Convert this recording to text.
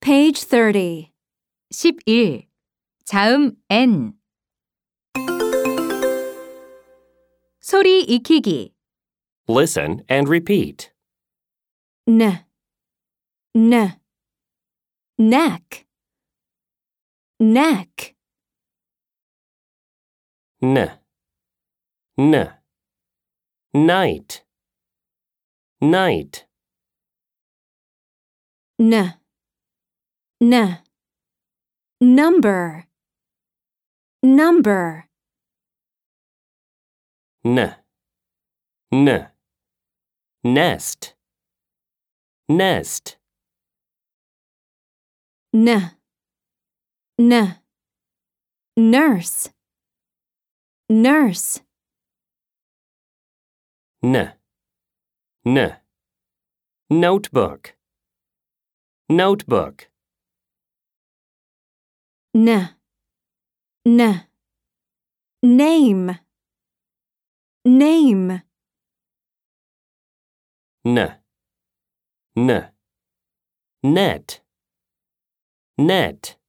Page 30. 11. 자음 N. 소리 익히기. Listen and repeat. N, n, neck, neck, N. Night. Night. n, n, number, number, Nest. Nest. n, n, nurse, nurse, N. Notebook. Notebook. n, n, name, name, Net. Net.